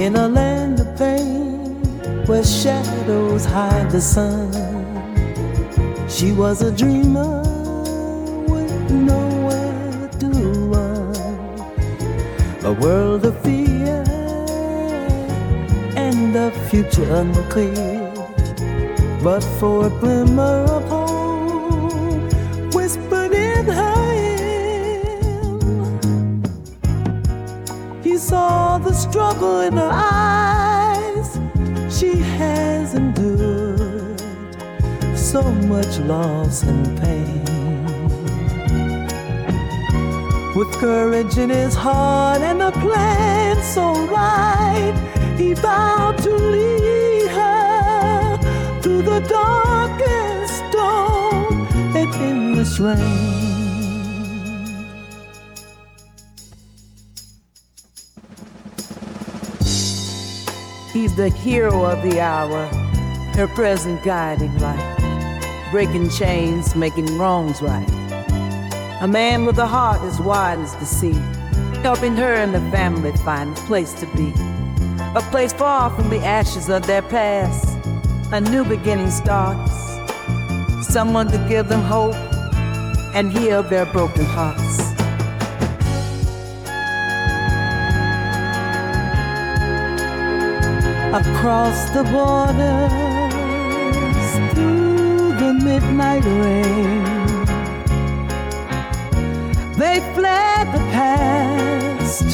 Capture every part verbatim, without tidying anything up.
In a land of pain where shadows hide the sun, she was a dreamer with nowhere to run. A world of fear and a future unclear, but for a glimmer of hope whispered in her ear. He saw the struggle in her eyes. She has endured so much loss and pain. With courage in his heart and a plan so right, he vowed to lead her through the darkest storm and endless rain. He's the hero of the hour, her present guiding light, breaking chains, making wrongs right. A man with a heart as wide as the sea, helping her and the family find a place to be, a place far from the ashes of their past. A new beginning starts, someone to give them hope and heal their broken hearts. Across the borders, through the midnight rain, they fled the past,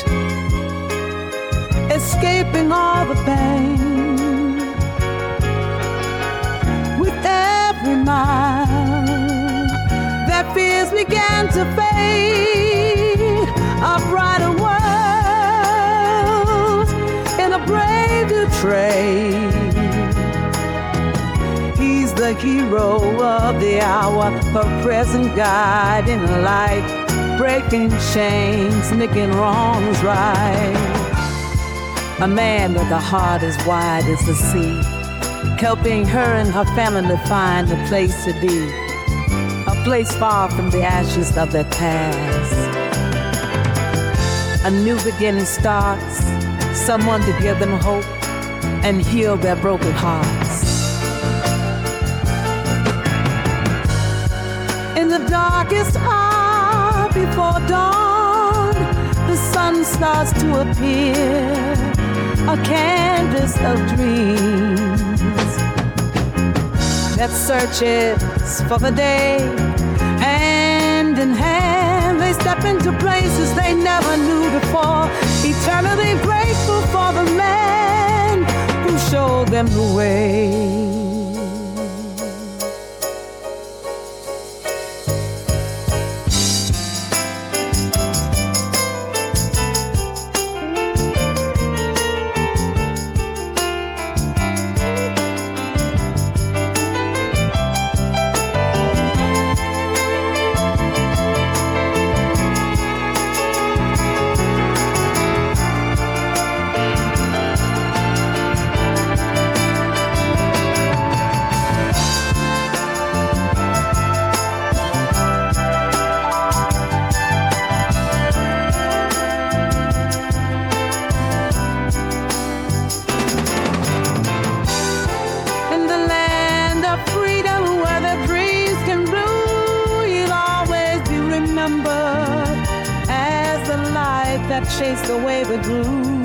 escaping all the pain. With every mile, their fears began to fade. A brighter world in a brave new trade. He's the hero of the hour, her present guiding light, breaking chains, making wrongs right. A man with a heart as wide as the sea, helping her and her family to find a place to be, a place far from the ashes of their past. A new beginning starts, someone to give them hope and heal their broken hearts. In the darkest hour before dawn, the sun starts to appear, a canvas of dreams that searches for the day. Hand in hand, they step into places they never knew before, eternally grateful for the man who showed them the way. Chased away the gloom.